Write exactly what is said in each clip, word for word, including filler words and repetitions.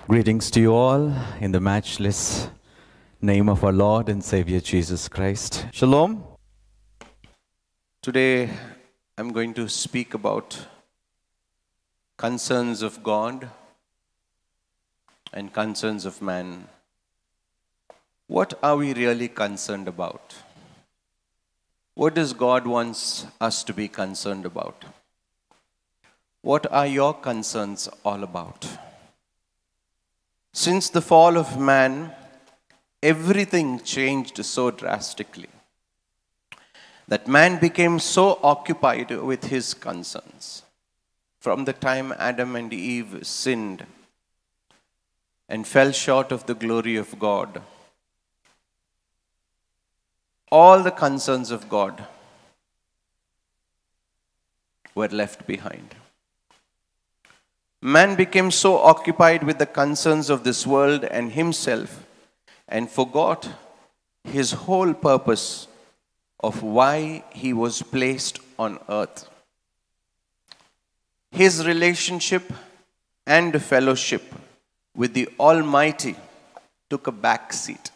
Greetings to you all in the matchless name of our Lord and Savior Jesus Christ. Shalom. Today I'm going to speak about concerns of God and concerns of man. What are we really concerned about? What does God wants us to be concerned about? What are your concerns all about? Since the fall of man, everything changed so drastically that man became so occupied with his concerns. From the time Adam and Eve sinned and fell short of the glory of God, all the concerns of God were left behind. Man became so occupied with the concerns of this world and himself and forgot his whole purpose of why he was placed on earth. His relationship and fellowship with the Almighty took a back seat.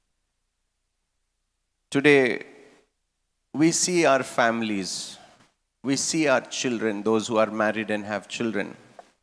Today, we see our families, we see our children, those who are married and have children.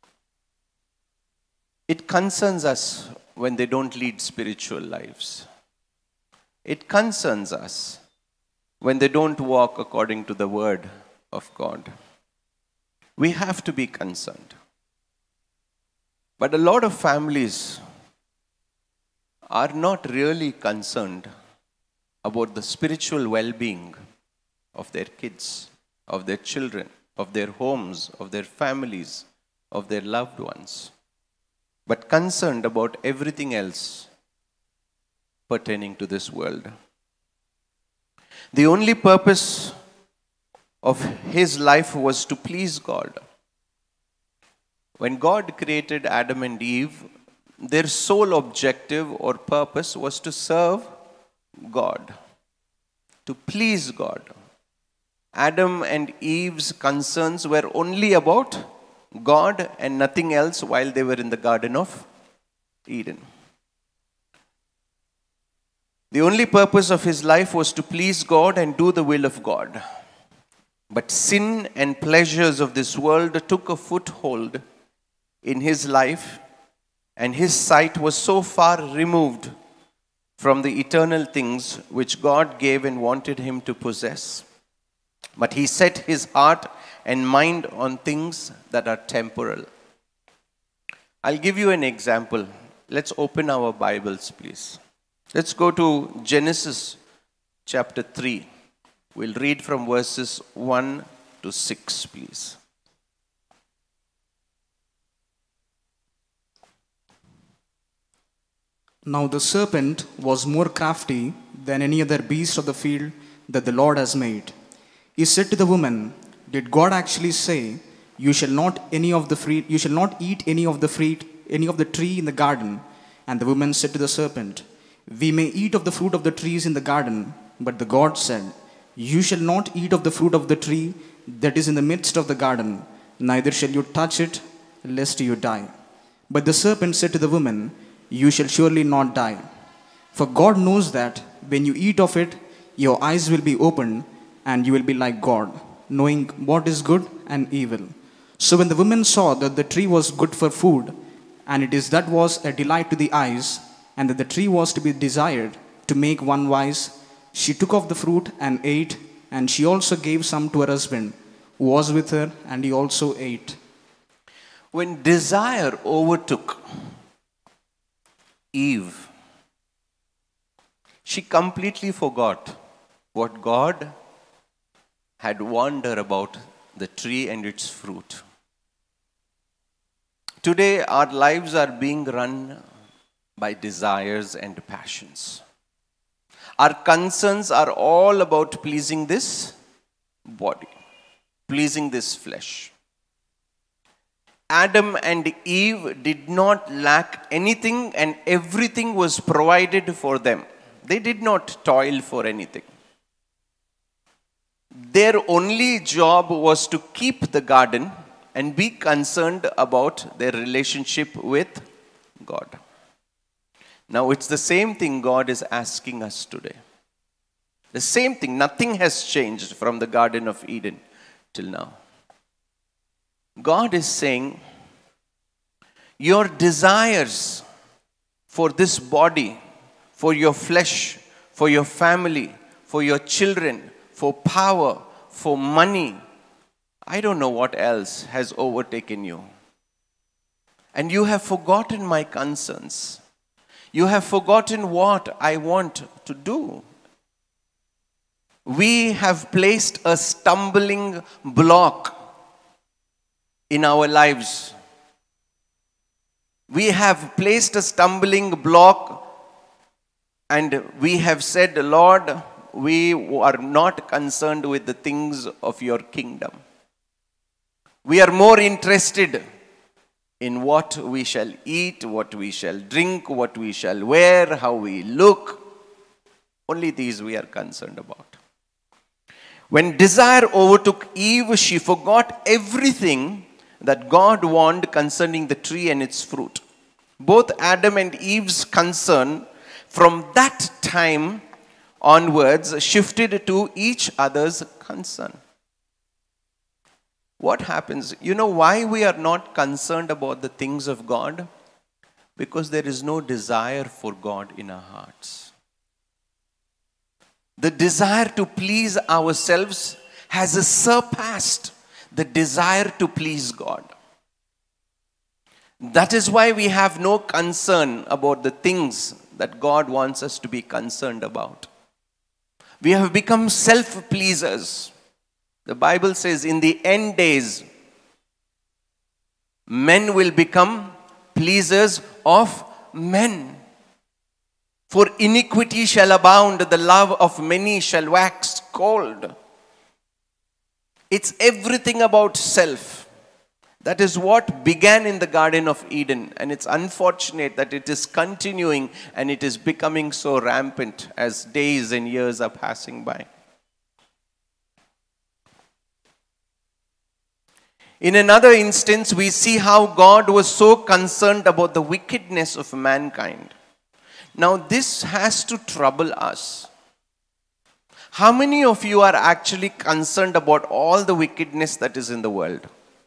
It concerns us when they don't lead spiritual lives. It concerns us when they don't walk according to the word of God. We have to be concerned. But a lot of families are not really concerned about the spiritual well-being of their kids, of their children, of their homes, of their families, of their loved ones, but concerned about everything else pertaining to this world. The only purpose of his life was to please God. When God created Adam and Eve, their sole objective or purpose was to serve God, to please God. Adam and Eve's concerns were only about God and nothing else while they were in the Garden of Eden. The only purpose of his life was to please God and do the will of God. But sin and pleasures of this world took a foothold in his life, and his sight was so far removed from the eternal things which God gave and wanted him to possess. But he set his heart and mind on things that are temporal. I'll give you an example. Let's open our Bibles, please. Let's go to Genesis chapter three. We'll read from verses one to six, please. Now the serpent was more crafty than any other beast of the field that the Lord has made. He said to the woman, "Did God actually say, you shall not any of the fruit, you shall not eat any of the fruit, any of the tree in the garden?" And the woman said to the serpent, "We may eat of the fruit of the trees in the garden." But the God said, "You shall not eat of the fruit of the tree that is in the midst of the garden, neither shall you touch it, lest you die." But the serpent said to the woman, "You shall surely not die. For God knows that when you eat of it, your eyes will be opened, and you will be like God, knowing what is good and evil." So when the woman saw that the tree was good for food, and it is that was a delight to the eyes, and that the tree was to be desired to make one wise, she took of the fruit and ate, and she also gave some to her husband, who was with her, and he also ate. When desire overtook Eve, she completely forgot what God had warned her about the tree and its fruit. Today, our lives are being run by desires and passions. Our concerns are all about pleasing this body, pleasing this flesh. Adam and Eve did not lack anything, and everything was provided for them. They did not toil for anything. Their only job was to keep the garden and be concerned about their relationship with God. Now it's the same thing God is asking us today. The same thing. Nothing has changed from the Garden of Eden till now. God is saying, your desires for this body, for your flesh, for your family, for your children, for power, for money, I don't know what else has overtaken you. And you have forgotten my concerns. You have forgotten what I want to do. We have placed a stumbling block in our lives. We have placed a stumbling block and we have said, Lord, we are not concerned with the things of your kingdom. We are more interested in what we shall eat, what we shall drink, what we shall wear, how we look. Only these we are concerned about. When desire overtook Eve, she forgot everything that God warned concerning the tree and its fruit. Both Adam and Eve's concern from that time onwards shifted to each other's concern. What happens? You know why we are not concerned about the things of God? Because there is no desire for God in our hearts. The desire to please ourselves has surpassed the desire to please God. That is why we have no concern about the things that God wants us to be concerned about. We have become self-pleasers. The Bible says in the end days, men will become pleasers of men. For iniquity shall abound, the love of many shall wax cold. It's everything about self. That is what began in the Garden of Eden. And it's unfortunate that it is continuing and it is becoming so rampant as days and years are passing by. In another instance, we see how God was so concerned about the wickedness of mankind. Now, this has to trouble us. How many of you are actually concerned about all the wickedness that is in the world?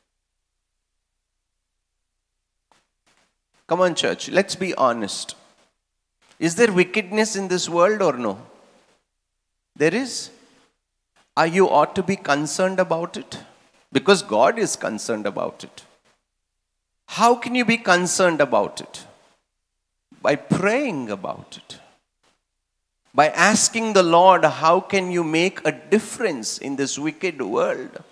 Come on, church, let's be honest. Is there wickedness in this world or no? There is. Are you ought to be concerned about it? Because God is concerned about it. How can you be concerned about it? By praying about it. By asking the Lord, how can you make a difference in this wicked world?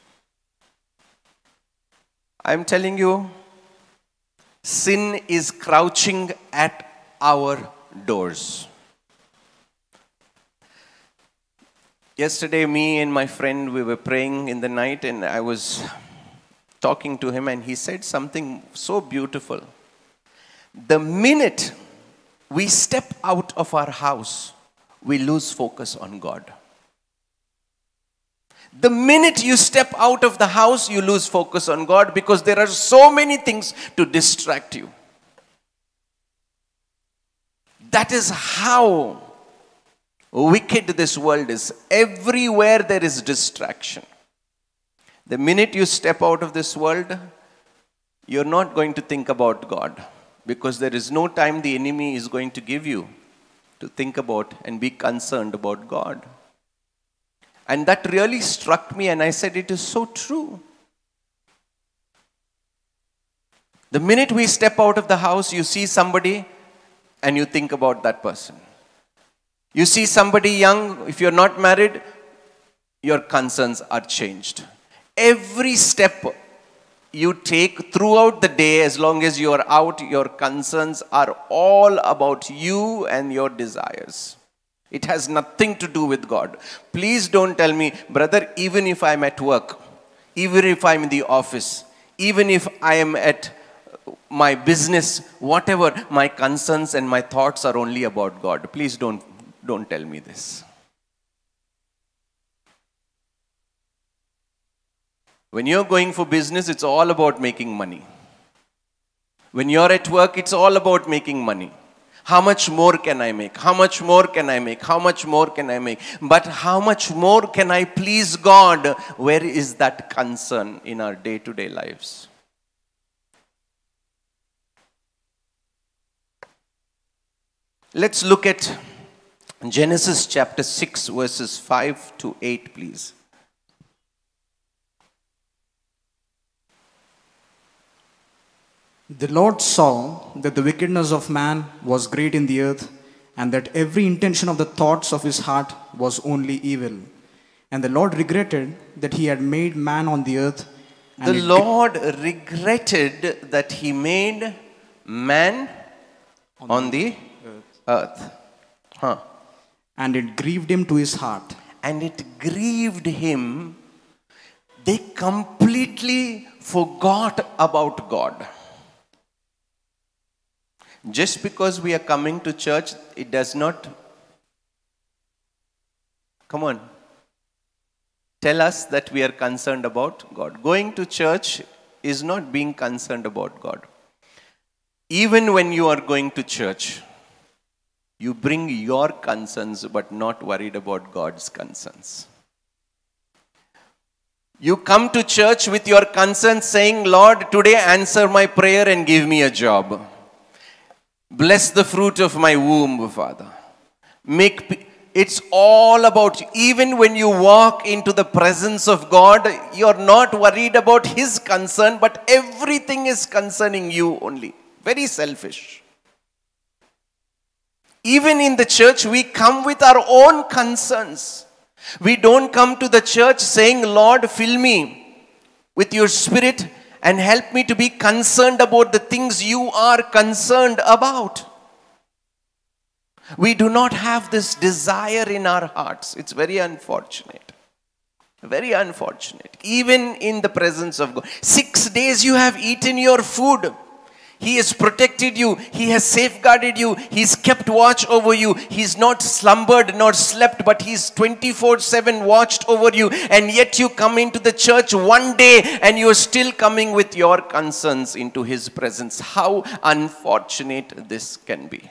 I'm telling you, sin is crouching at our doors. Yesterday, me and my friend, we were praying in the night and I was talking to him and he said something so beautiful. The minute we step out of our house, we lose focus on God. The minute you step out of the house, you lose focus on God because there are so many things to distract you. That is how wicked this world is. Everywhere there is distraction. The minute you step out of this world, you're not going to think about God. Because there is no time the enemy is going to give you to think about and be concerned about God. And that really struck me and I said, it is so true. The minute we step out of the house, you see somebody and you think about that person. You see somebody young, if you're not married, your concerns are changed. Every step you take throughout the day, as long as you are out, your concerns are all about you and your desires. It has nothing to do with God. Please don't tell me, brother, even if I'm at work, even if I'm in the office, even if I am at my business, whatever, my concerns and my thoughts are only about God. Please don't, don't tell me this. When you're going for business, it's all about making money. When you're at work, it's all about making money. How much more can I make? How much more can I make? How much more can I make? But how much more can I please God? Where is that concern in our day-to-day lives? Let's look at Genesis chapter six, verses five to eight, please. The Lord saw that the wickedness of man was great in the earth, and that every intention of the thoughts of his heart was only evil. And the Lord regretted that he had made man on the earth. And The it- Lord regretted that he made man on the earth. Huh. and it grieved him to his heart. And it grieved him. They completely forgot about God. Just because we are coming to church, it does not, come on, tell us that we are concerned about God. Going to church is not being concerned about God. Even when you are going to church, you bring your concerns but not worried about God's concerns. You come to church with your concerns saying, Lord, today answer my prayer and give me a job. Bless the fruit of my womb, Father. Make pe- it's all about you. Even when you walk into the presence of God, you're not worried about His concern, but everything is concerning you only. Very selfish. Even in the church, we come with our own concerns. We don't come to the church saying, Lord, fill me with your Spirit and help me to be concerned about the things you are concerned about. We do not have this desire in our hearts. It's very unfortunate. Very unfortunate. Even in the presence of God. Six days you have eaten your food. He has protected you. He has safeguarded you. He's kept watch over you. He's not slumbered nor slept, but He's twenty-four seven watched over you. And yet you come into the church one day and you are still coming with your concerns into His presence. How unfortunate this can be.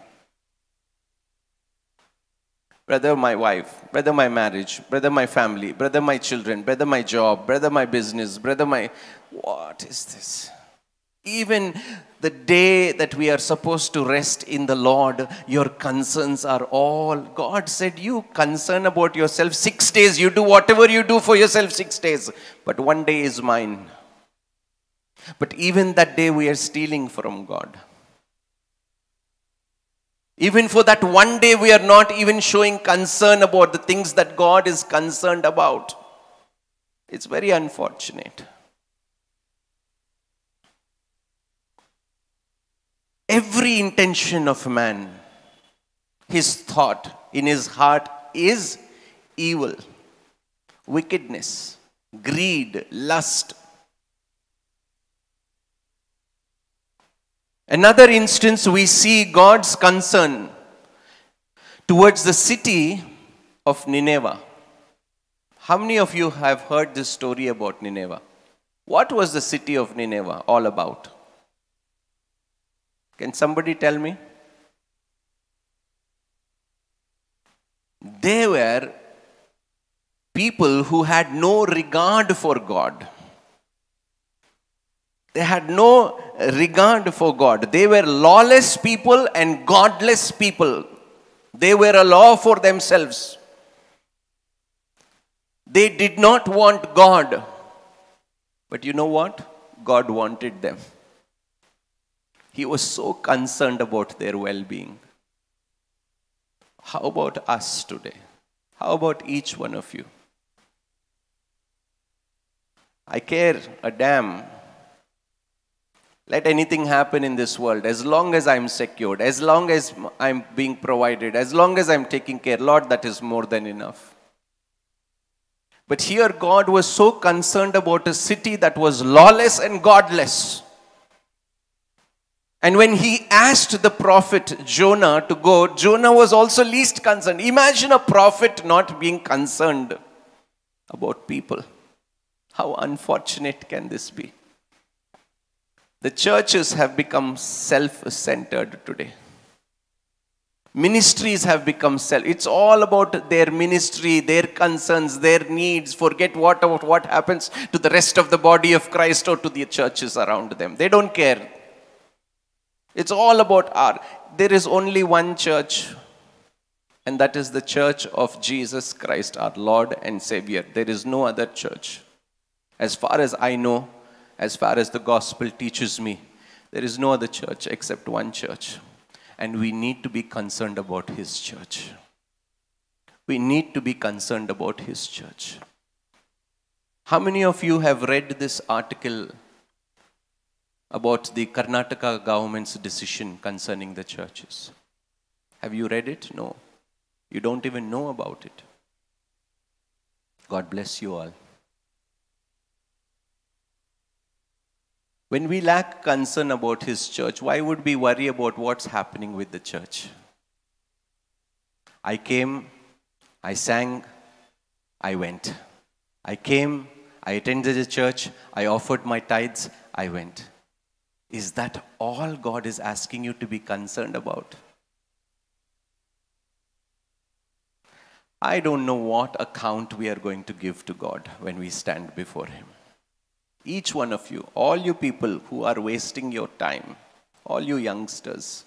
Brother, my wife, brother, my marriage, brother, my family, brother, my children, brother, my job, brother, my business, brother, my... What is this? Even the day that we are supposed to rest in the Lord, your concerns are all... God said, you concern about yourself six days. You do whatever you do for yourself six days. But one day is mine. But even that day we are stealing from God. Even for that one day we are not even showing concern about the things that God is concerned about. It's very unfortunate. Every intention of man, his thought in his heart is evil, wickedness, greed, lust. Another instance, we see God's concern towards the city of Nineveh. How many of you have heard this story about Nineveh? What was the city of Nineveh all about? Can somebody tell me? They were people who had no regard for God. They had no regard for God. They were lawless people and godless people. They were a law for themselves. They did not want God. But you know what? God wanted them. He was so concerned about their well-being. How about us today? How about each one of you? I care a damn. Let anything happen in this world, as long as I'm secured, as long as I'm being provided, as long as I'm taking care, Lord, that is more than enough. But here God was so concerned about a city that was lawless and godless. And when He asked the prophet Jonah to go, Jonah was also least concerned. Imagine a prophet not being concerned about people. How unfortunate can this be? The churches have become self-centered today. Ministries have become self. It's all about their ministry, their concerns, their needs. Forget what about what happens to the rest of the body of Christ or to the churches around them. They don't care. It's all about our. There is only one church, and that is the church of Jesus Christ, our Lord and Savior. There is no other church. As far as I know, as far as the gospel teaches me, there is no other church except one church. And we need to be concerned about His church. We need to be concerned about His church. How many of you have read this article about the Karnataka government's decision concerning the churches? Have you read it? No. You don't even know about it. God bless you all. When we lack concern about His church, why would we worry about what's happening with the church? I came, I sang, I went. I came, I attended the church, I offered my tithes, I went. Is that all God is asking you to be concerned about? I don't know what account we are going to give to God when we stand before Him. Each one of you, all you people who are wasting your time, all you youngsters,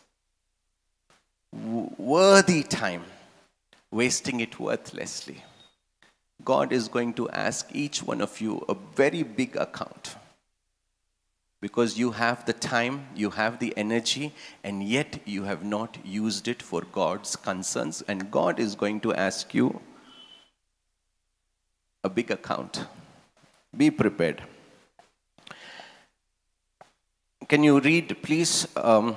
worthy time, wasting it worthlessly. God is going to ask each one of you a very big account. Because you have the time, you have the energy, and yet you have not used it for God's concerns. And God is going to ask you a big account. Be prepared. Can you read, please? Um,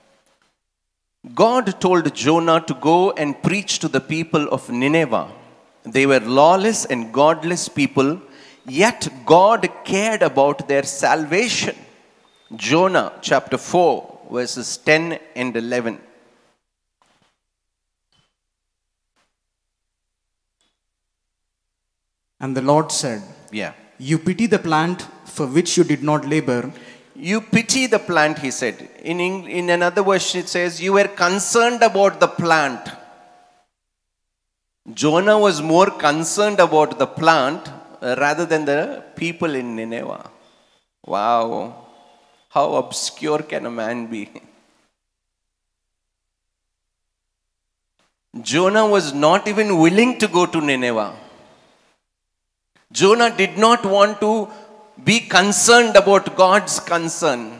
God told Jonah to go and preach to the people of Nineveh. They were lawless and godless people, yet God cared about their salvation. Jonah chapter four, verses ten and eleven. And the Lord said, Yeah. You pity the plant for which you did not labor. You pity the plant, he said. In, in another version it says, you were concerned about the plant. Jonah was more concerned about the plant rather than the people in Nineveh. Wow. How obscure can a man be? Jonah was not even willing to go to Nineveh. Jonah did not want to be concerned about God's concern.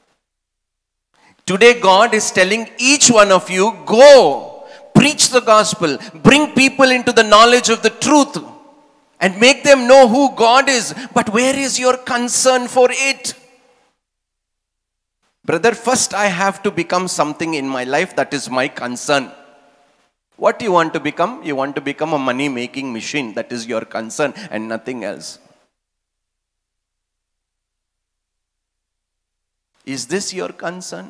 Today God is telling each one of you, go, preach the gospel, bring people into the knowledge of the truth and make them know who God is. But where is your concern for it? Brother, first I have to become something in my life that is my concern. What do you want to become? You want to become a money-making machine. That is your concern and nothing else. Is this your concern?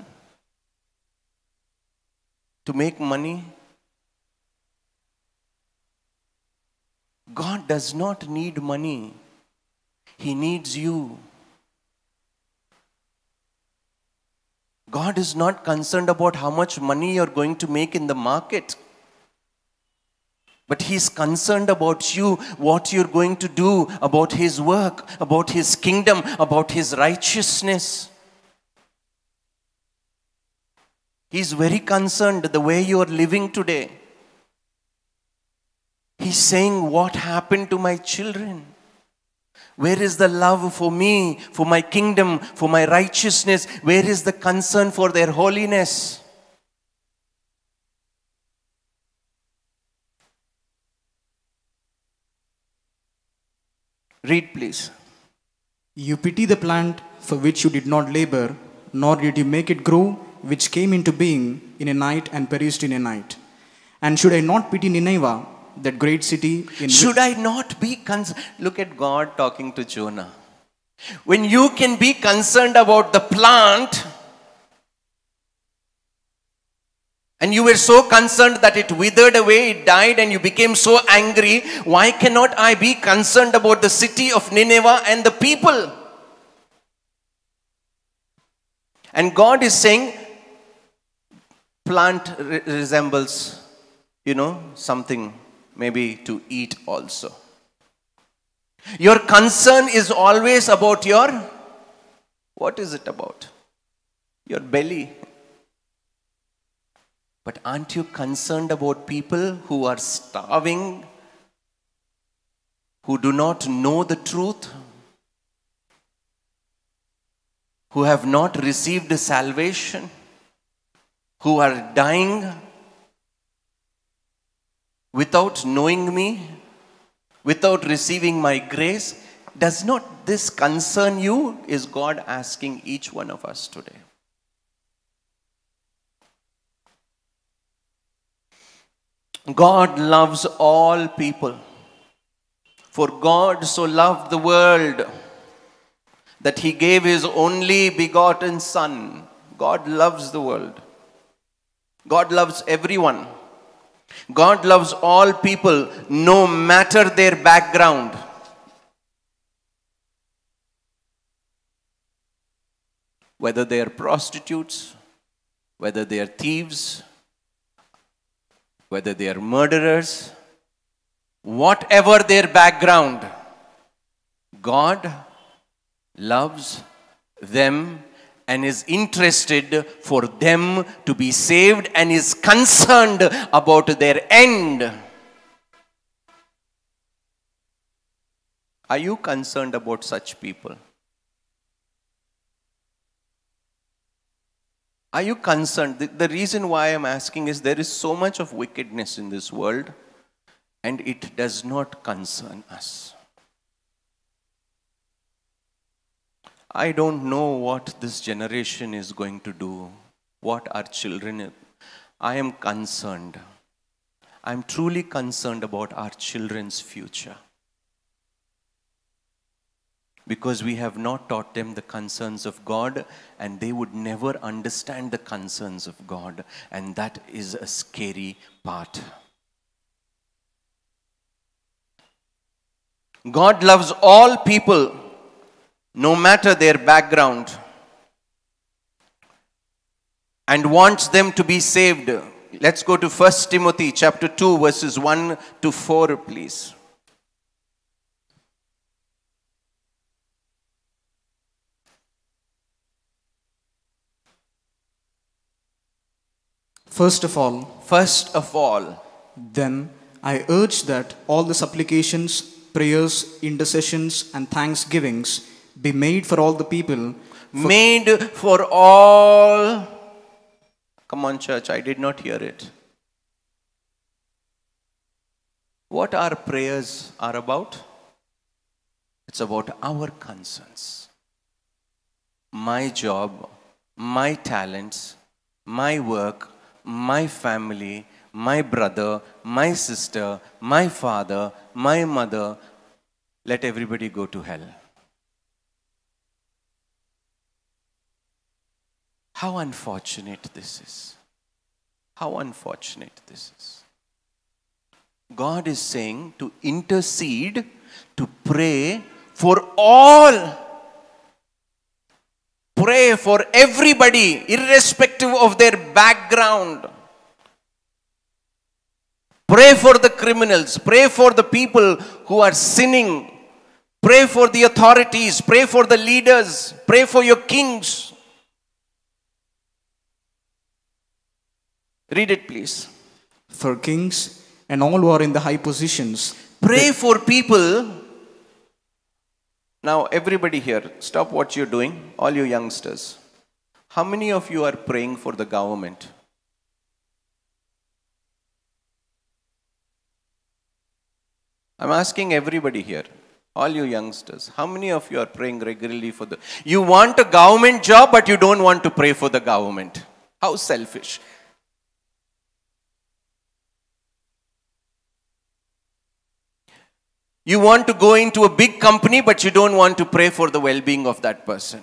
To make money? God does not need money. He needs you. God is not concerned about how much money you're going to make in the market. But He's concerned about you, what you're going to do about His work, about His kingdom, about His righteousness. He's very concerned the way you are living today. He's saying, what happened to my children? Where is the love for me, for my kingdom, for my righteousness? Where is the concern for their holiness? Read, please. You pity the plant for which you did not labor, nor did you make it grow, which came into being in a night and perished in a night. And should I not pity Nineveh, that great city? In should I not be concerned? Look at God talking to Jonah. When you can be concerned about the plant, and you were so concerned that it withered away, it died, and you became so angry, why cannot I be concerned about the city of Nineveh and the people? And God is saying, plant re- resembles, you know, something maybe to eat also. Your concern is always about your, what is it about? Your belly. But aren't you concerned about people who are starving, who do not know the truth, who have not received salvation, who are dying without knowing me, without receiving my grace? Does not this concern you? Is God asking each one of us today. God loves all people. For God so loved the world that He gave His only begotten Son. God loves the world. God loves everyone. God loves all people, no matter their background. Whether they are prostitutes, whether they are thieves, whether they are murderers, whatever their background, God loves them and is interested for them to be saved and is concerned about their end. Are you concerned about such people? Are you concerned? The, the reason why I'm asking is there is so much of wickedness in this world and it does not concern us. I don't know what this generation is going to do, what our children. I am concerned. I am truly concerned about our children's future. Because we have not taught them the concerns of God, and they would never understand the concerns of God, and that is a scary part. God loves all people, no matter their background, and wants them to be saved. Let's go to First Timothy chapter two, verses one to four, please. First of all, First of all, then I urge that all the supplications, prayers, intercessions, and thanksgivings be made for all the people. For made for all. Come on, church, I did not hear it. What our prayers are about? It's about our concerns. My job, my talents, my work, my family, my brother, my sister, my father, my mother. Let everybody go to hell. How unfortunate this is. How unfortunate this is. God is saying to intercede, to pray for all. Pray for everybody, irrespective of their background. Pray for the criminals. Pray for the people who are sinning. Pray for the authorities. Pray for the leaders. Pray for your kings. Read it, please. For kings and all who are in the high positions. Pray for people. Now, everybody here, stop what you're doing, all you youngsters. How many of you are praying for the government? I'm asking everybody here, all you youngsters, how many of you are praying regularly for the... You want a government job, but you don't want to pray for the government. How selfish. You want to go into a big company, but you don't want to pray for the well-being of that person.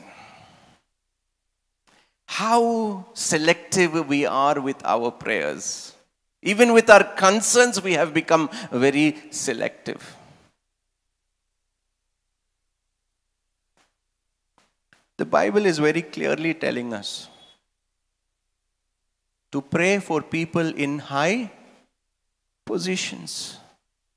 How selective we are with our prayers. Even with our concerns, we have become very selective. The Bible is very clearly telling us to pray for people in high positions.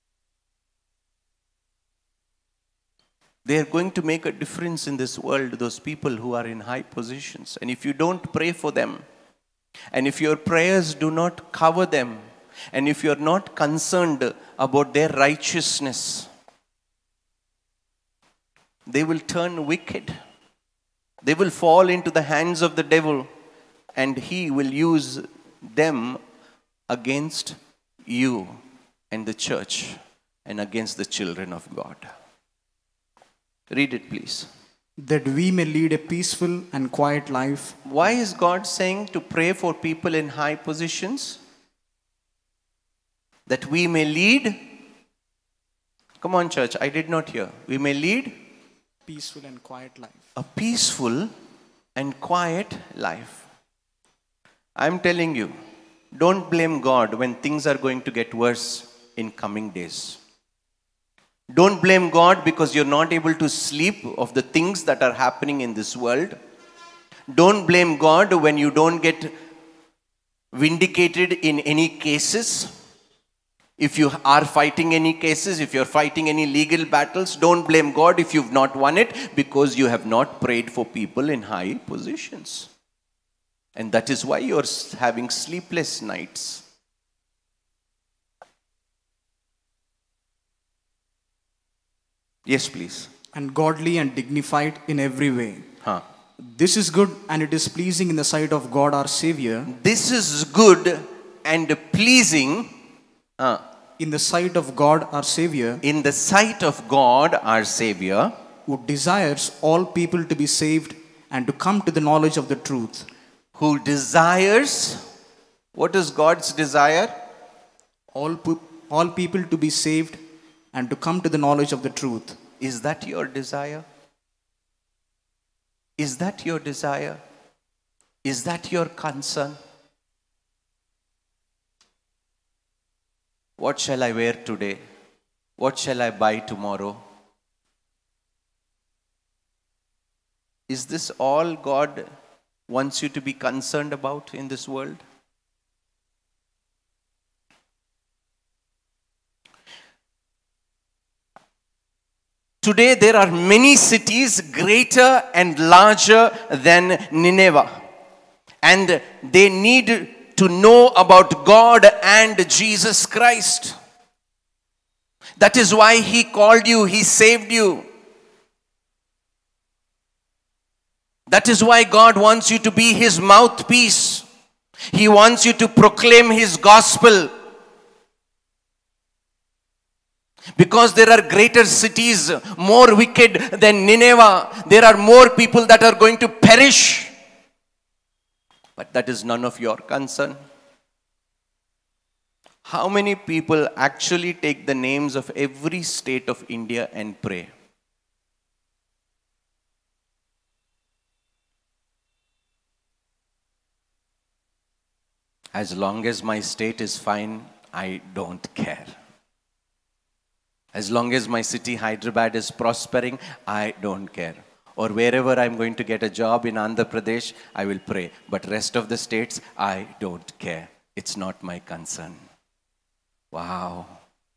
They are going to make a difference in this world, those people who are in high positions. And if you don't pray for them, and if your prayers do not cover them, and if you are not concerned about their righteousness, they will turn wicked. They will fall into the hands of the devil, and he will use them against you and the church and against the children of God. Read it, please. That we may lead a peaceful and quiet life. Why is God saying to pray for people in high positions? That we may lead. Come on, church, I did not hear. We may lead Peaceful and quiet life. a peaceful and quiet life. I'm telling you, don't blame God when things are going to get worse in coming days. Don't blame God because you're not able to sleep of the things that are happening in this world. Don't blame God when you don't get vindicated in any cases. If you are fighting any cases, if you're fighting any legal battles, don't blame God if you've not won it because you have not prayed for people in high positions. And that is why you're having sleepless nights. Yes, please. And godly and dignified in every way. Huh. This is good and it is pleasing in the sight of God our Savior. This is good and pleasing uh, In the sight of God our Savior, in the sight of God our Savior, who desires all people to be saved and to come to the knowledge of the truth. who desires, what is God's desire? All, pu- all people to be saved and to come to the knowledge of the truth. Is that your desire? Is that your desire? Is that your concern? What shall I wear today? What shall I buy tomorrow? Is this all God wants you to be concerned about in this world? Today there are many cities greater and larger than Nineveh. And they need to know about God and Jesus Christ. That is why He called you, He saved you. That is why God wants you to be His mouthpiece. He wants you to proclaim His gospel. Because there are greater cities, more wicked than Nineveh. There are more people that are going to perish. But that is none of your concern. How many people actually take the names of every state of India and pray? As long as my state is fine, I don't care. As long as my city, Hyderabad, is prospering, I don't care. Or wherever I'm going to get a job in Andhra Pradesh, I will pray. But rest of the states, I don't care. It's not my concern. Wow.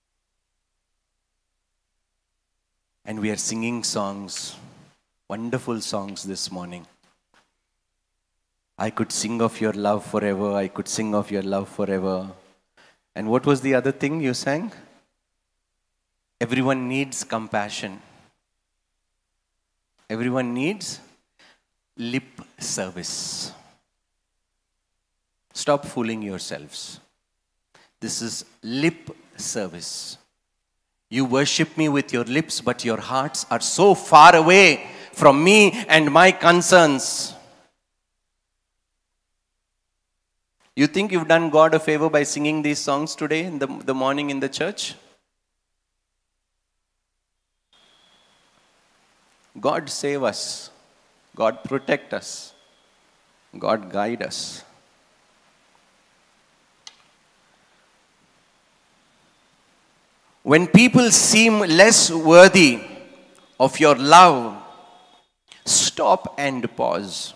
And we are singing songs, wonderful songs this morning. I could sing of your love forever. I could sing of your love forever. And what was the other thing you sang? Everyone needs compassion. Everyone needs lip service. Stop fooling yourselves. This is lip service. You worship me with your lips, but your hearts are so far away from me and my concerns. You think you've done God a favor by singing these songs today in the, the morning in the church? God save us. God protect us. God guide us. When people seem less worthy of your love, stop and pause.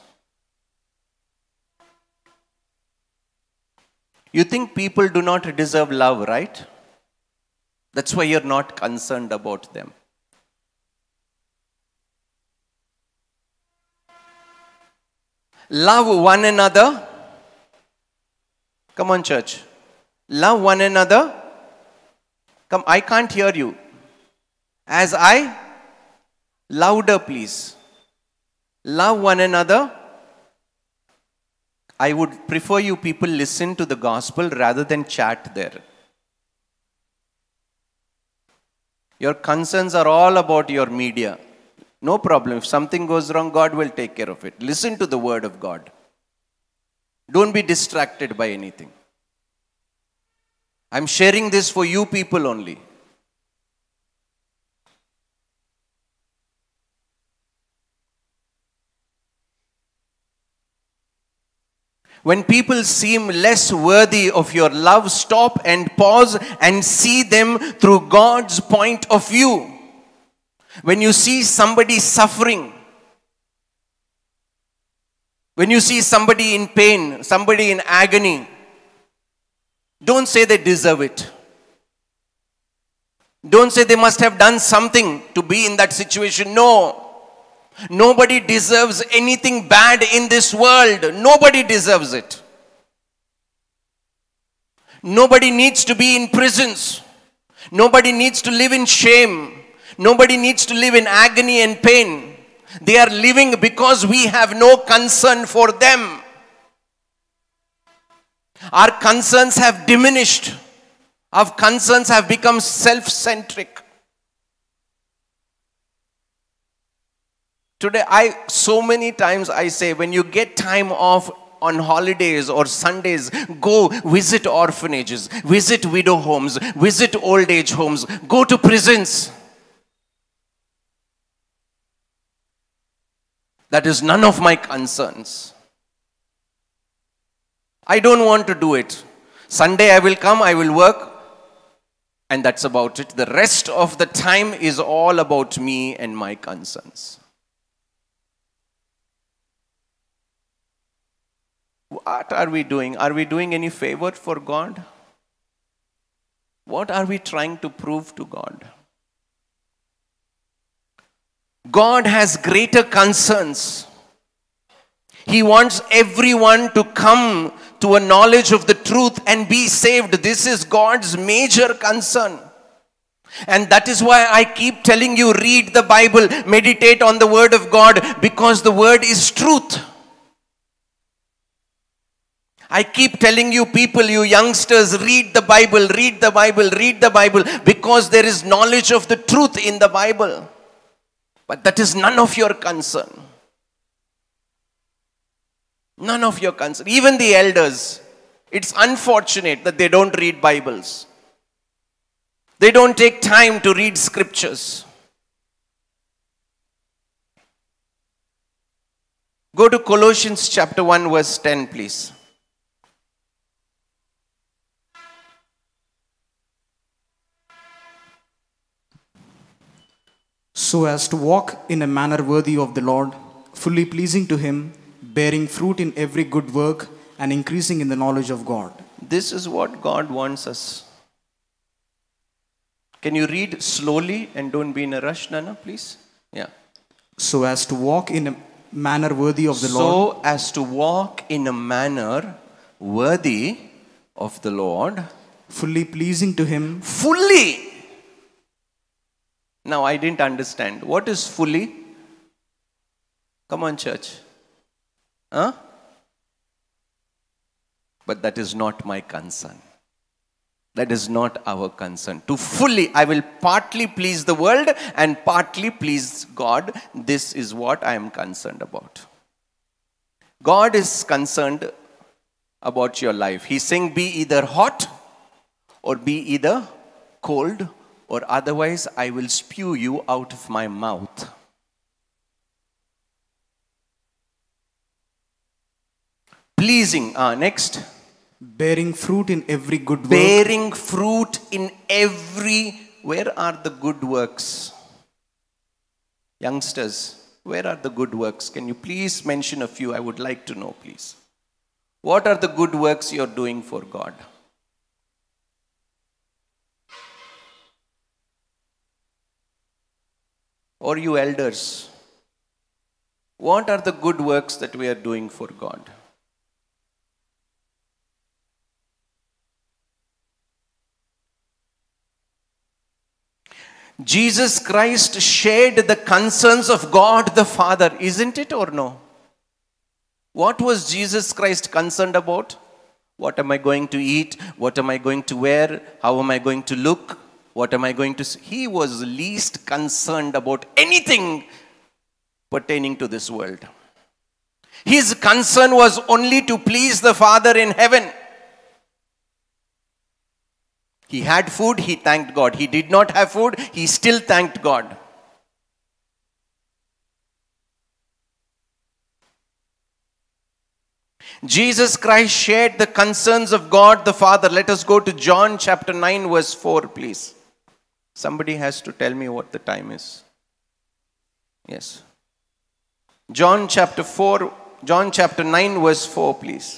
You think people do not deserve love, right? That's why you're not concerned about them. Love one another. Come on, church. Love one another. Come, I can't hear you. As I, louder please. Love one another. I would prefer you people listen to the gospel rather than chat there. Your concerns are all about your media. No problem. If something goes wrong, God will take care of it. Listen to the word of God. Don't be distracted by anything. I'm sharing this for you people only. When people seem less worthy of your love, stop and pause and see them through God's point of view. When you see somebody suffering, when you see somebody in pain, somebody in agony, don't say they deserve it. Don't say they must have done something to be in that situation. No. Nobody deserves anything bad in this world. Nobody deserves it. Nobody needs to be in prisons. Nobody needs to live in shame. Nobody needs to live in agony and pain. They are living because we have no concern for them. Our concerns have diminished. Our concerns have become self-centric. Today, I so many times I say, when you get time off on holidays or Sundays, go visit orphanages, visit widow homes, visit old age homes, go to prisons. That is none of my concerns. I don't want to do it. Sunday I will come, I will work, and that's about it. The rest of the time is all about me and my concerns. What are we doing? Are we doing any favor for God? What are we trying to prove to God? God has greater concerns. He wants everyone to come to a knowledge of the truth and be saved. This is God's major concern. And that is why I keep telling you, read the Bible, meditate on the word of God, because the word is truth. I keep telling you people, you youngsters, read the Bible, read the Bible, read the Bible, because there is knowledge of the truth in the Bible. But that is none of your concern. None of your concern. Even the elders, it's unfortunate that they don't read Bibles. They don't take time to read scriptures. Go to Colossians chapter one verse ten, please. So as to walk in a manner worthy of the Lord, fully pleasing to Him, bearing fruit in every good work, and increasing in the knowledge of God. This is what God wants us. Can you read slowly and don't be in a rush, Nana, please? Yeah. So as to walk in a manner worthy of the so Lord. So as to walk in a manner worthy of the Lord. Fully pleasing to Him. Fully. Now, I didn't understand. What is fully? Come on, church. Huh? But that is not my concern. That is not our concern. To fully, I will partly please the world and partly please God. This is what I am concerned about. God is concerned about your life. He's saying, be either hot or be either cold, or otherwise I will spew you out of my mouth. Pleasing. Uh, next. Bearing fruit in every good work. Bearing fruit in every. Where are the good works? Youngsters, Where are the good works? Can you please mention a few? I would like to know, please. What are the good works you're doing for God? Or you elders, what are the good works that we are doing for God? Jesus Christ shared the concerns of God the Father, isn't it or no? What was Jesus Christ concerned about? What am I going to eat? What am I going to wear? How am I going to look? What am I going to see? He was least concerned about anything pertaining to this world. His concern was only to please the Father in heaven. He had food, he thanked God. He did not have food, he still thanked God. Jesus Christ shared the concerns of God the Father. Let us go to John chapter nine verse four, please. Somebody has to tell me what the time is. Yes. John chapter four, John chapter nine verse four, please.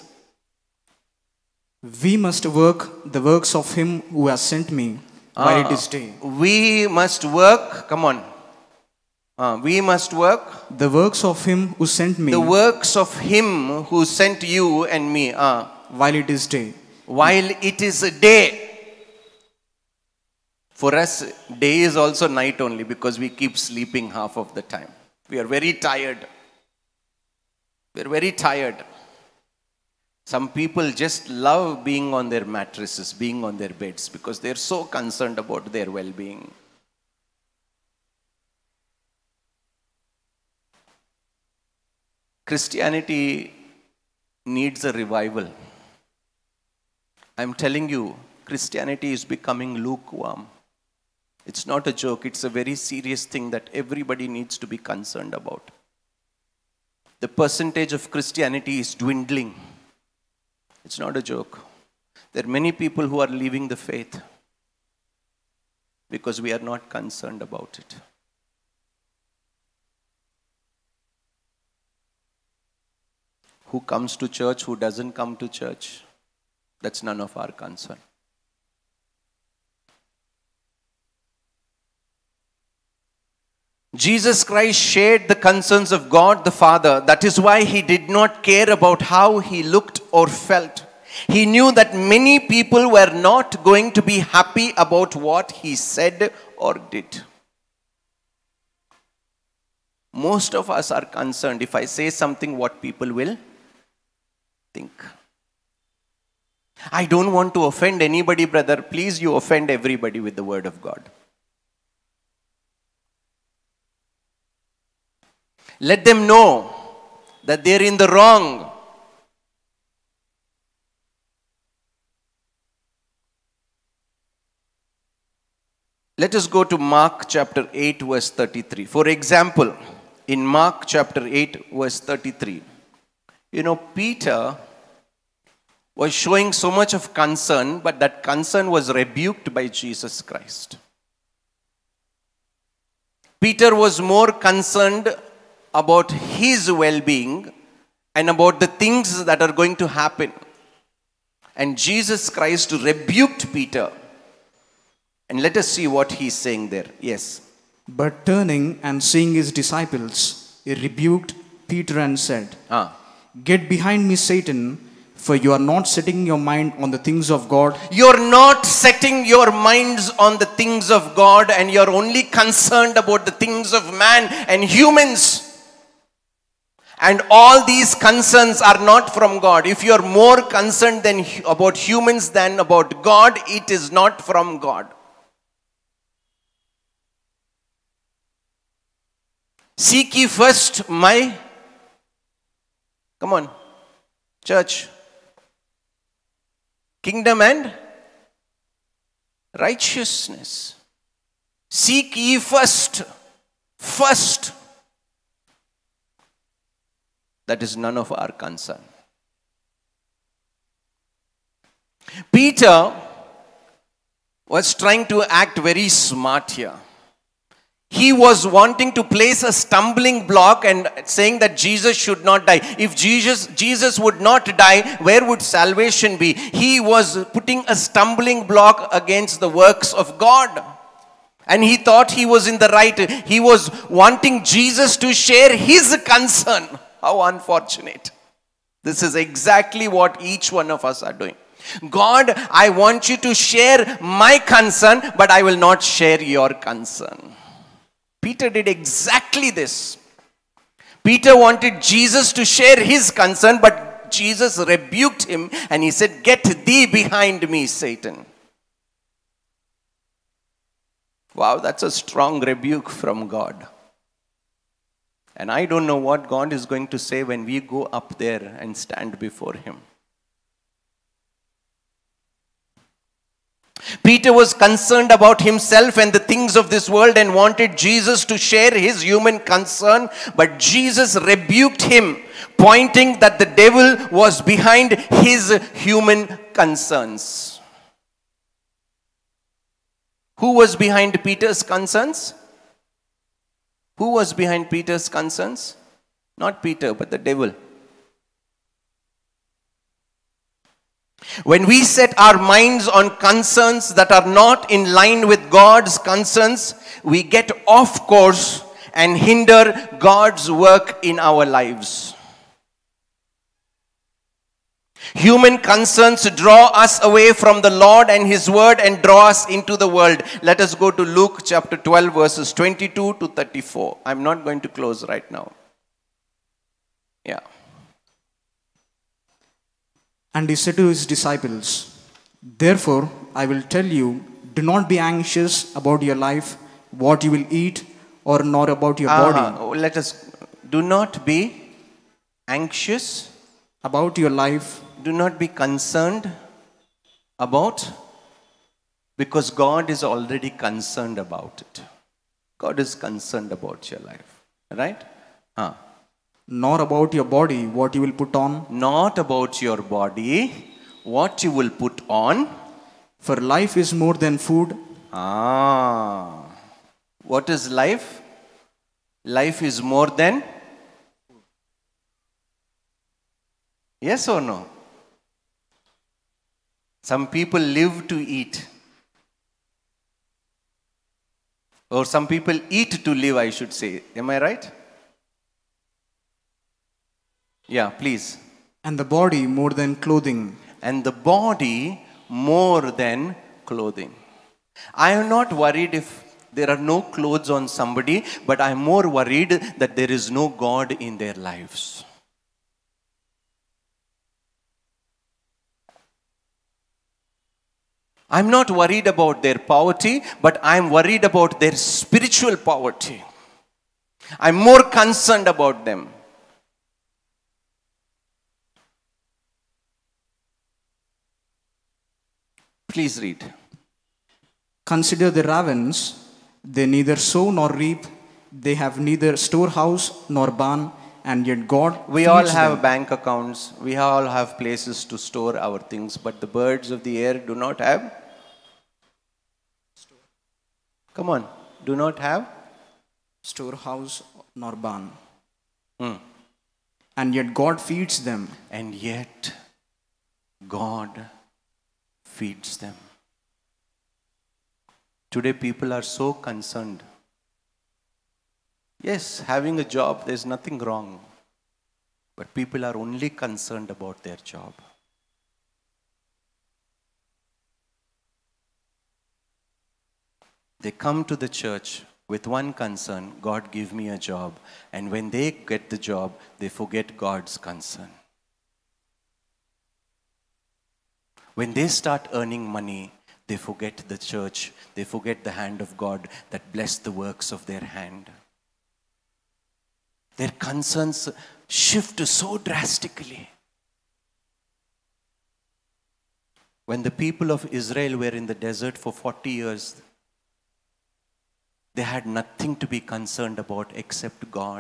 We must work the works of him who has sent me while Ah, it is day. We must work, come on. Ah, we must work The works of him who sent me the works of him who sent you and me. Ah, while it is day. while it is a day. For us, day is also night only because we keep sleeping half of the time. We are very tired. We are very tired. Some people just love being on their mattresses, being on their beds because they are so concerned about their well-being. Christianity needs a revival. I'm telling you, Christianity is becoming lukewarm. It's not a joke, it's a very serious thing that everybody needs to be concerned about. The percentage of Christianity is dwindling. It's not a joke. There are many people who are leaving the faith because we are not concerned about it. Who comes to church, who doesn't come to church, that's none of our concern. Jesus Christ shared the concerns of God the Father. That is why he did not care about how he looked or felt. He knew that many people were not going to be happy about what he said or did. Most of us are concerned if I say something, what people will think. I don't want to offend anybody, brother. Please, you offend everybody with the word of God. Let them know that they're in the wrong. Let us go to Mark chapter eight verse thirty-three. For example, in Mark chapter eight verse thirty-three, you know, Peter was showing so much of concern, but that concern was rebuked by Jesus Christ. Peter was more concerned about his well-being and about the things that are going to happen. And Jesus Christ rebuked Peter. And let us see what he's saying there. Yes. But turning and seeing his disciples, he rebuked Peter and said, Ah. Get behind me, Satan, for you are not setting your mind on the things of God. You're not setting your minds on the things of God, and you're only concerned about the things of man and humans. And all these concerns are not from God. If you're more concerned than about humans than about God, it is not from God. Seek ye first my, come on, church, kingdom and righteousness. Seek ye first, first. That is none of our concern. Peter was trying to act very smart here. He was wanting to place a stumbling block and saying that Jesus should not die. If Jesus, Jesus would not die, where would salvation be? He was putting a stumbling block against the works of God. And he thought he was in the right. He was wanting Jesus to share his concern. How unfortunate. This is exactly what each one of us are doing. God, I want you to share my concern, but I will not share your concern. Peter did exactly this. Peter wanted Jesus to share his concern, but Jesus rebuked him and he said, "Get thee behind me, Satan." Wow, that's a strong rebuke from God. And I don't know what God is going to say when we go up there and stand before him. Peter was concerned about himself and the things of this world and wanted Jesus to share his human concern, but Jesus rebuked him, pointing that the devil was behind his human concerns. Who was behind Peter's concerns? Who was behind Peter's concerns? Not Peter, but the devil. When we set our minds on concerns that are not in line with God's concerns, we get off course and hinder God's work in our lives. Human concerns draw us away from the Lord and his word and draw us into the world. Let us go to Luke chapter twelve, verses twenty-two to thirty-four. I'm not going to close right now. Yeah. And he said to his disciples, "Therefore, I will tell you, do not be anxious about your life, what you will eat, or nor about your uh-huh. body." Let us, do not be anxious. About your life. Do not be concerned about, because God is already concerned about it. God is concerned about your life. Right? Huh. Nor about your body, what you will put on. Not about your body, what you will put on. For life is more than food. Ah. What is life? Life is more than? Yes or no? Some people live to eat. Or some people eat to live, I should say. Am I right? Yeah, please. And the body more than clothing. And the body more than clothing. I am not worried if there are no clothes on somebody, but I am more worried that there is no God in their lives. I'm not worried about their poverty, but I'm worried about their spiritual poverty. I'm more concerned about them. Please read. Consider the ravens, they neither sow nor reap, they have neither storehouse nor barn, and yet God We all feeds have them. bank accounts, we all have places to store our things, but the birds of the air do not have. Come on, do not have Storehouse nor barn. Hmm. And yet God feeds them. And yet God feeds them. Today people are so concerned. Yes, having a job, there's nothing wrong. But people are only concerned about their job. They come to the church with one concern, God give me a job. And when they get the job, they forget God's concern. When they start earning money, they forget the church. They forget the hand of God that blessed the works of their hand. Their concerns shift so drastically. When the people of Israel were in the desert for forty years, they had nothing to be concerned about except God.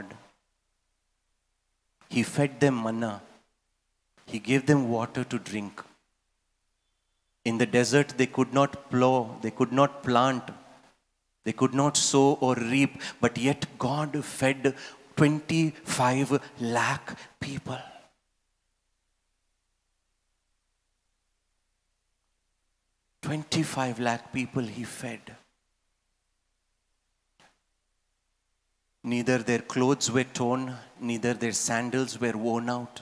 He fed them manna. He gave them water to drink. In the desert, they could not plow, they could not plant. They could not sow or reap, but yet God fed twenty-five lakh people. twenty-five lakh people he fed. Neither their clothes were torn, neither their sandals were worn out.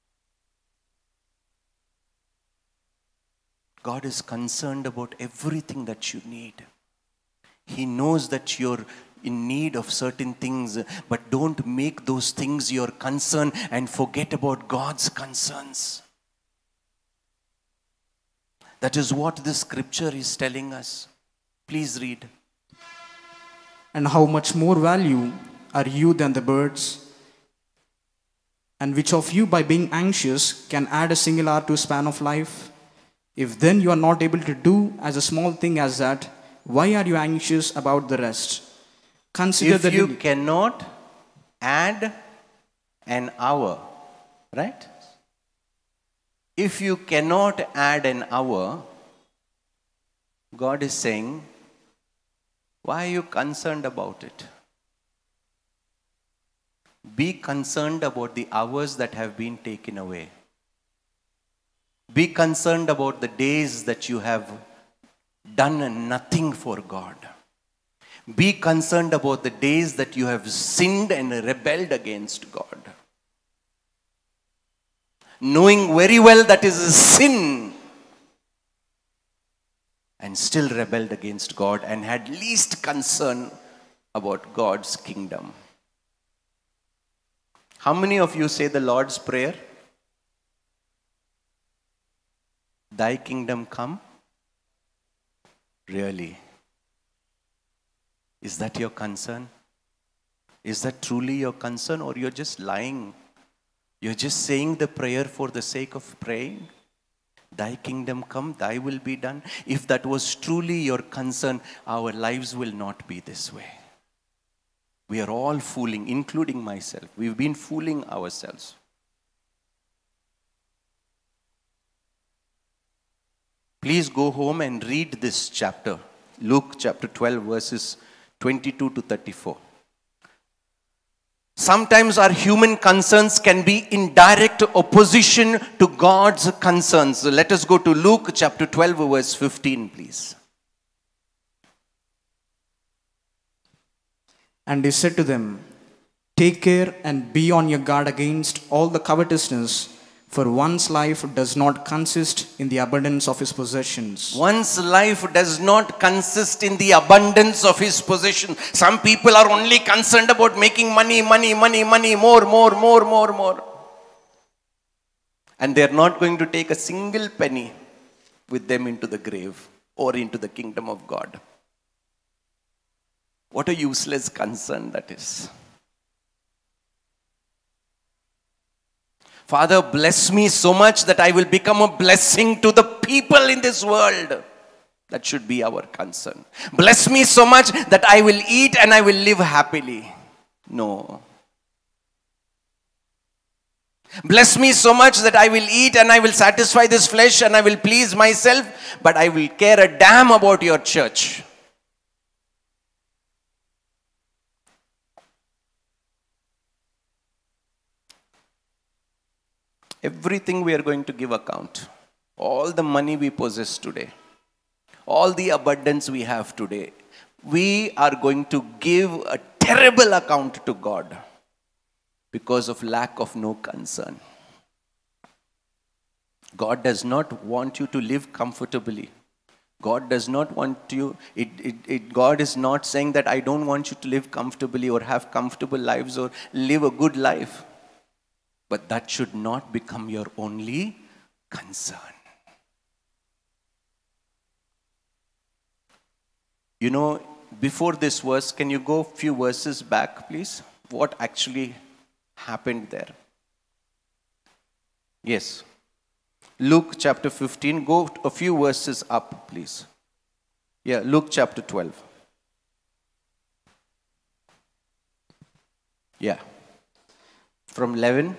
God is concerned about everything that you need. He knows that you're in need of certain things, but don't make those things your concern and forget about God's concerns. That is what this scripture is telling us. Please read. And how much more value are you than the birds? And which of you, by being anxious, can add a single hour to a span of life? If then you are not able to do as a small thing as that, why are you anxious about the rest? Consider if the you lily- cannot add an hour, right? If you cannot add an hour, God is saying, why are you concerned about it? Be concerned about the hours that have been taken away. Be concerned about the days that you have done nothing for God. Be concerned about the days that you have sinned and rebelled against God. Knowing very well that is a sin, and still rebelled against God and had least concern about God's kingdom. How many of you say the Lord's Prayer? Thy kingdom come? Really? Is that your concern? Is that truly your concern, or you're just lying? You're just saying the prayer for the sake of praying? Thy kingdom come, thy will be done. If that was truly your concern, our lives will not be this way. We are all fooling, including myself. We've been fooling ourselves. Please go home and read this chapter. Luke chapter twelve, verses twenty-two to thirty-four. Sometimes our human concerns can be in direct opposition to God's concerns. So let us go to Luke chapter twelve, verse fifteen, please. And he said to them, take care and be on your guard against all the covetousness, for one's life does not consist in the abundance of his possessions. One's life does not consist in the abundance of his possession. Some people are only concerned about making money, money, money, money, more, more, more, more, more. And they are not going to take a single penny with them into the grave or into the kingdom of God. What a useless concern that is. Father, bless me so much that I will become a blessing to the people in this world. That should be our concern. Bless me so much that I will eat and I will live happily. No. Bless me so much that I will eat and I will satisfy this flesh and I will please myself, but I will care a damn about your church. Everything we are going to give account. All the money we possess today, all the abundance we have today, we are going to give a terrible account to God because of lack of no concern. God does not want you to live comfortably. God does not want you, it, it, it, God is not saying that I don't want you to live comfortably or have comfortable lives or live a good life. But that should not become your only concern. You know, before this verse, can you go a few verses back, please? What actually happened there? Yes. Luke chapter fifteen, go a few verses up, please. Yeah, Luke chapter twelve. Yeah. From eleven.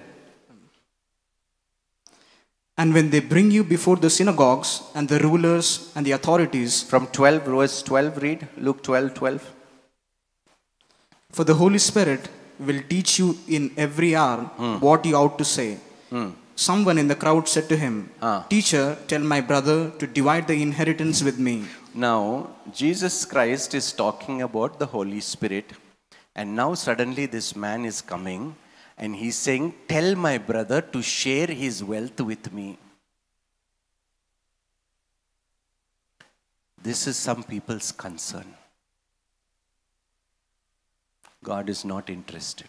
And when they bring you before the synagogues and the rulers and the authorities. From twelve, verse twelve, read. Luke twelve, twelve. For the Holy Spirit will teach you in every hour what you ought to say. Someone in the crowd said to him, Ah. Teacher, tell my brother to divide the inheritance with me. Now, Jesus Christ is talking about the Holy Spirit, and now suddenly this man is coming and he's saying, tell my brother to share his wealth with me. This is some people's concern. God is not interested.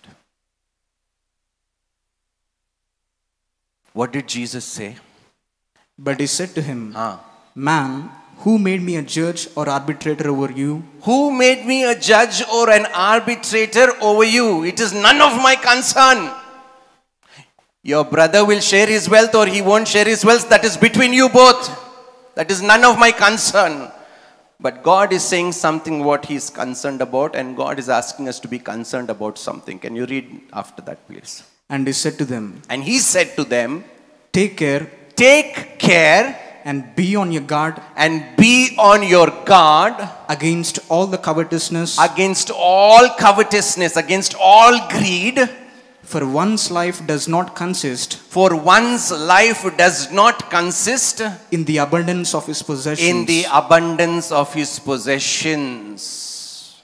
What did Jesus say? But he said to him, Ah. Man, who made me a judge or arbitrator over you? Who made me a judge or an arbitrator over you? It is none of my concern. Your brother will share his wealth or he won't share his wealth. That is between you both. That is none of my concern. But God is saying something what he is concerned about, and God is asking us to be concerned about something. Can you read after that, please? And he said to them, And he said to them, Take care take care and be on your guard and be on your guard against all the covetousness, against all covetousness, against all greed. for one's life does not consist For one's life does not consist in the abundance of his possessions. in the abundance of his possessions.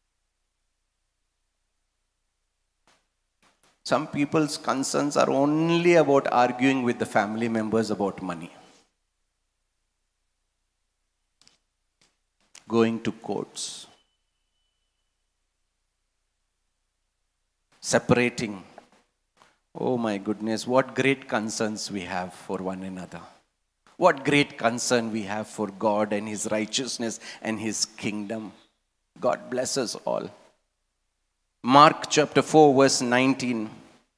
Some people's concerns are only about arguing with the family members about money, going to courts, separating. Oh my goodness, what great concerns we have for one another. What great concern we have for God and his righteousness and his kingdom. God bless us all. Mark chapter four verse nineteen.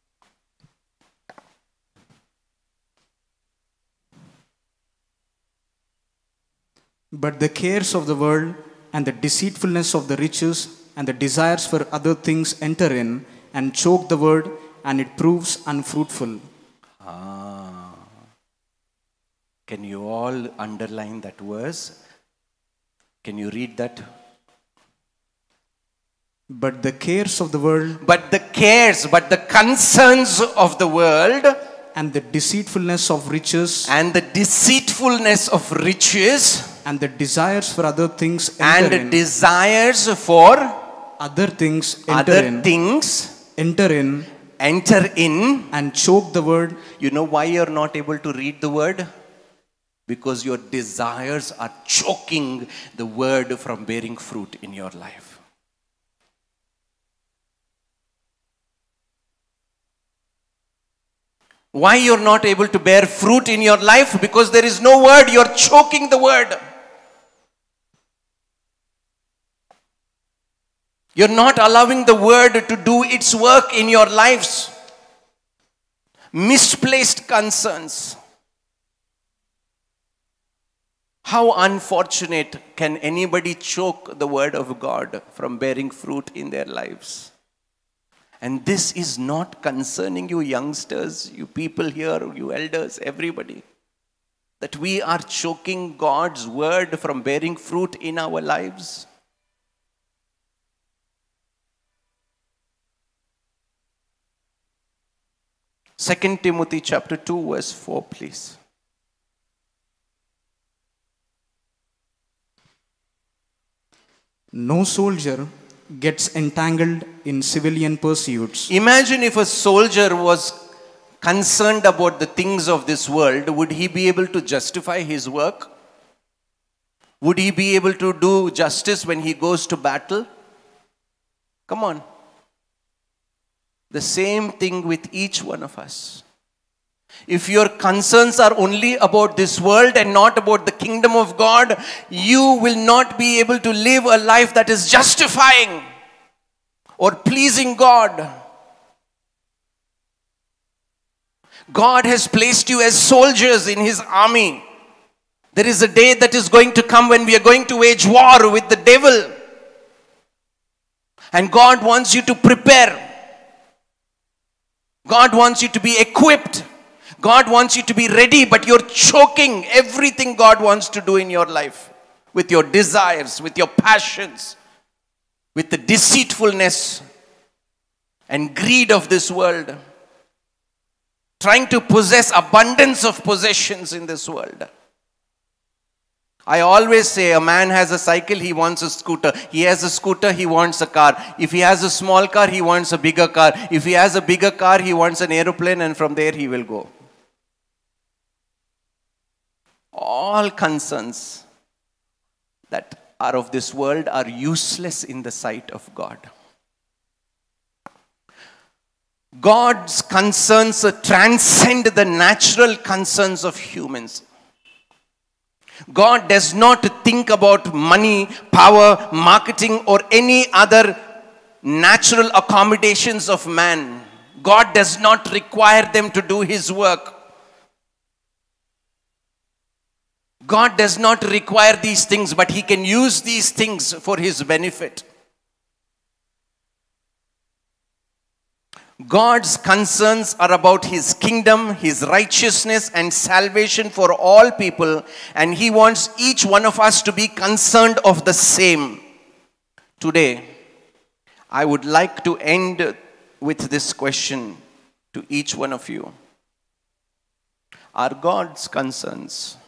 But the cares of the world and the deceitfulness of the riches and the desires for other things enter in and choke the word, and it proves unfruitful. Ah. Can you all underline that verse? Can you read that? But the cares of the world But the cares, but the concerns of the world and the deceitfulness of riches and the deceitfulness of riches and the desires for other things and enter in. desires for Other things enter other in, things enter in enter in. and choke the word, You know why you're not able to read the word? Because your desires are choking the word from bearing fruit in your life. Why you're not able to bear fruit in your life? Because there is no word. You're choking the word. You're not allowing the word to do its work in your lives. Misplaced concerns. How unfortunate can anybody choke the word of God from bearing fruit in their lives? And this is not concerning you youngsters, you people here, you elders, everybody. That we are choking God's word from bearing fruit in our lives. Second Timothy chapter two verse four, please. no soldier gets entangled in civilian pursuits. Imagine if a soldier was concerned about the things of this world, would he be able to justify his work? Would he be able to do justice when he goes to battle? Come on. The same thing with each one of us. If your concerns are only about this world and not about the kingdom of God, you will not be able to live a life that is justifying or pleasing God. God has placed you as soldiers in his army. There is a day that is going to come when we are going to wage war with the devil. And God wants you to prepare. God wants you to be equipped. God wants you to be ready, but you're choking everything God wants to do in your life with your desires, with your passions, with the deceitfulness and greed of this world, trying to possess abundance of possessions in this world. I always say a man has a cycle, he wants a scooter. He has a scooter, he wants a car. If he has a small car, he wants a bigger car. If he has a bigger car, he wants an aeroplane, and from there he will go. All concerns that are of this world are useless in the sight of God. God's concerns transcend the natural concerns of humans. God does not think about money, power, marketing, or any other natural accommodations of man. God does not require them to do His work. God does not require these things, but He can use these things for His benefit. God's concerns are about His kingdom, His righteousness, and salvation for all people, and He wants each one of us to be concerned of the same. Today, I would like to end with this question to each one of you. Are God's concerns,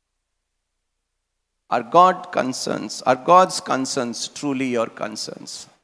are God concerns, are God's concerns truly your concerns?